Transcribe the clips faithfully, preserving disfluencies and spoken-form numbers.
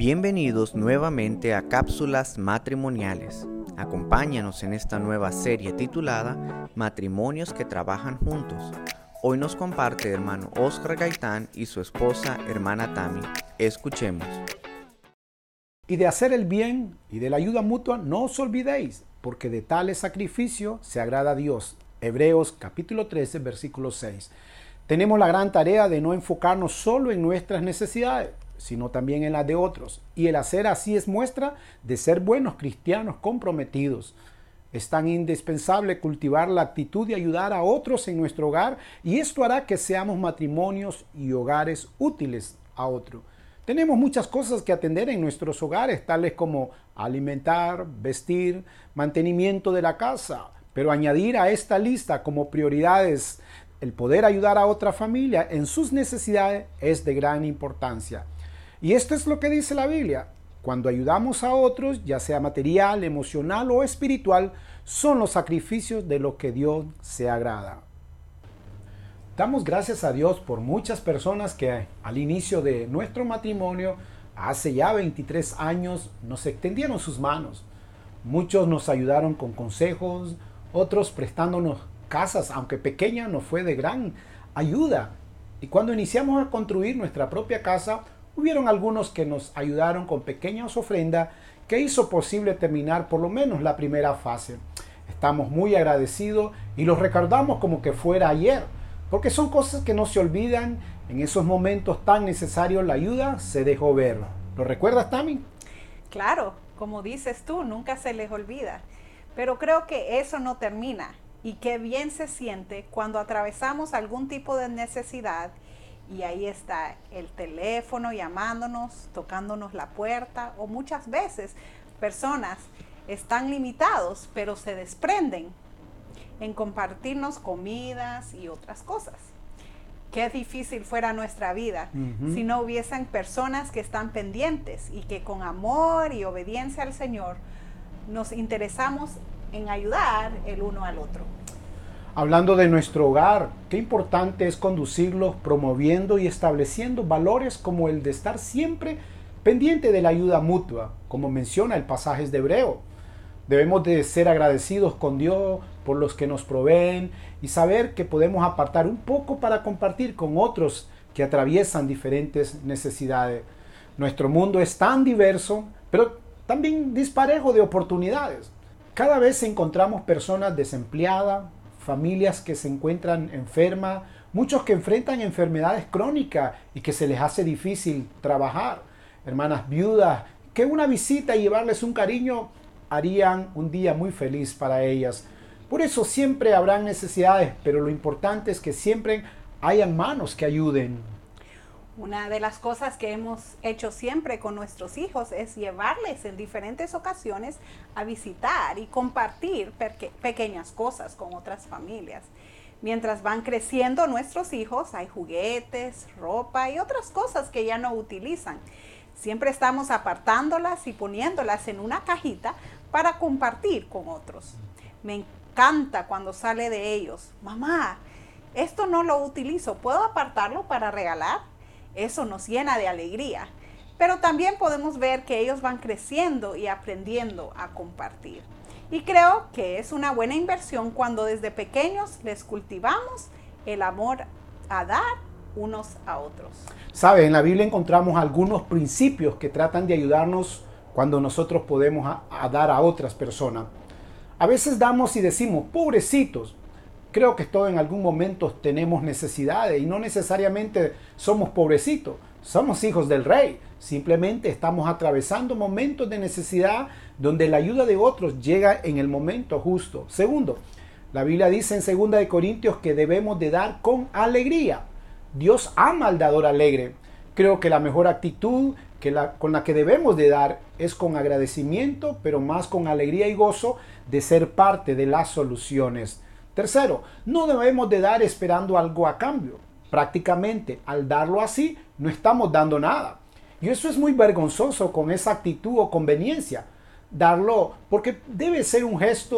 Bienvenidos nuevamente a Cápsulas Matrimoniales. Acompáñanos en esta nueva serie titulada Matrimonios que trabajan juntos. Hoy nos comparte el hermano Oscar Gaitán y su esposa hermana Tami. Escuchemos. Y de hacer el bien y de la ayuda mutua no os olvidéis, porque de tales sacrificio se agrada a Dios. Hebreos capítulo trece, versículo seis. Tenemos la gran tarea de no enfocarnos solo en nuestras necesidades, sino también en las de otros. Y el hacer así es muestra de ser buenos cristianos comprometidos. Es tan indispensable cultivar la actitud de ayudar a otros en nuestro hogar, y esto hará que seamos matrimonios y hogares útiles a otro. Tenemos muchas cosas que atender en nuestros hogares, tales como alimentar, vestir, mantenimiento de la casa, pero añadir a esta lista como prioridades el poder ayudar a otra familia en sus necesidades es de gran importancia. Y esto es lo que dice la Biblia. Cuando ayudamos a otros, ya sea material, emocional o espiritual, son los sacrificios de los que Dios se agrada. Damos gracias a Dios por muchas personas que al inicio de nuestro matrimonio, hace ya veintitrés años, nos extendieron sus manos. Muchos nos ayudaron con consejos, otros prestándonos casas, aunque pequeña, nos fue de gran ayuda. Y cuando iniciamos a construir nuestra propia casa, hubieron algunos que nos ayudaron con pequeñas ofrendas que hizo posible terminar por lo menos la primera fase. Estamos muy agradecidos y los recordamos como que fuera ayer, porque son cosas que no se olvidan. En esos momentos tan necesarios la ayuda se dejó ver. ¿Lo recuerdas, Tami? Claro, como dices tú, nunca se les olvida. Pero creo que eso no termina. Y qué bien se siente cuando atravesamos algún tipo de necesidad y ahí está el teléfono llamándonos, tocándonos la puerta, o muchas veces personas están limitados pero se desprenden en compartirnos comidas y otras cosas. Qué difícil fuera nuestra vida uh-huh. si no hubiesen personas que están pendientes y que con amor y obediencia al Señor nos interesamos en ayudar el uno al otro. Hablando de nuestro hogar, qué importante es conducirlo promoviendo y estableciendo valores como el de estar siempre pendiente de la ayuda mutua, como menciona el pasaje de Hebreo. Debemos de ser agradecidos con Dios por los que nos proveen y saber que podemos apartar un poco para compartir con otros que atraviesan diferentes necesidades. Nuestro mundo es tan diverso, pero también disparejo de oportunidades. Cada vez encontramos personas desempleadas, familias que se encuentran enfermas, muchos que enfrentan enfermedades crónicas y que se les hace difícil trabajar, hermanas viudas, que una visita y llevarles un cariño harían un día muy feliz para ellas. Por eso siempre habrán necesidades, pero lo importante es que siempre hayan manos que ayuden. Una de las cosas que hemos hecho siempre con nuestros hijos es llevarles en diferentes ocasiones a visitar y compartir pequeñas cosas con otras familias. Mientras van creciendo nuestros hijos, hay juguetes, ropa y otras cosas que ya no utilizan. Siempre estamos apartándolas y poniéndolas en una cajita para compartir con otros. Me encanta cuando sale de ellos: mamá, esto no lo utilizo, ¿puedo apartarlo para regalar? Eso nos llena de alegría, pero también podemos ver que ellos van creciendo y aprendiendo a compartir. Y creo que es una buena inversión cuando desde pequeños les cultivamos el amor a dar unos a otros. ¿Sabe? En la Biblia encontramos algunos principios que tratan de ayudarnos cuando nosotros podemos a, a dar a otras personas. A veces damos y decimos, pobrecitos. Creo que todos en algún momento tenemos necesidades y no necesariamente somos pobrecitos, somos hijos del Rey. Simplemente estamos atravesando momentos de necesidad donde la ayuda de otros llega en el momento justo. Segundo, la Biblia dice en segunda de Corintios que debemos de dar con alegría. Dios ama al dador alegre. Creo que la mejor actitud que la, con la que debemos de dar es con agradecimiento, pero más con alegría y gozo de ser parte de las soluciones. Tercero, no debemos de dar esperando algo a cambio. Prácticamente, al darlo así, no estamos dando nada. Y eso es muy vergonzoso con esa actitud o conveniencia. Darlo porque debe ser un gesto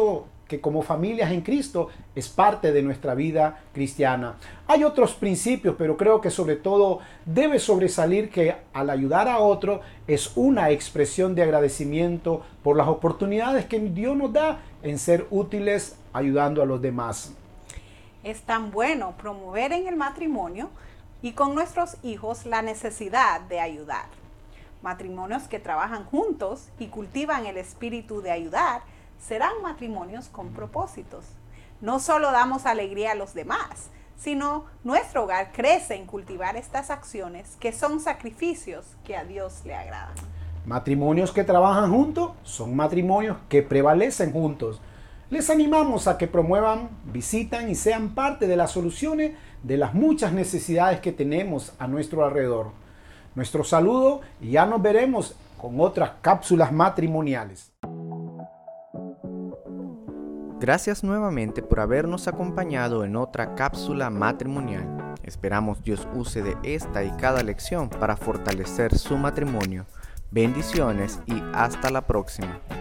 que como familias en Cristo es parte de nuestra vida cristiana. Hay otros principios, pero creo que sobre todo debe sobresalir que al ayudar a otro es una expresión de agradecimiento por las oportunidades que Dios nos da en ser útiles ayudando a los demás. Es tan bueno promover en el matrimonio y con nuestros hijos la necesidad de ayudar. Matrimonios que trabajan juntos y cultivan el espíritu de ayudar serán matrimonios con propósitos. No solo damos alegría a los demás, sino nuestro hogar crece en cultivar estas acciones que son sacrificios que a Dios le agradan. Matrimonios que trabajan juntos son matrimonios que prevalecen juntos. Les animamos a que promuevan, visitan y sean parte de las soluciones de las muchas necesidades que tenemos a nuestro alrededor. Nuestro saludo y ya nos veremos con otras cápsulas matrimoniales. Gracias nuevamente por habernos acompañado en otra cápsula matrimonial. Esperamos Dios use de esta y cada lección para fortalecer su matrimonio. Bendiciones y hasta la próxima.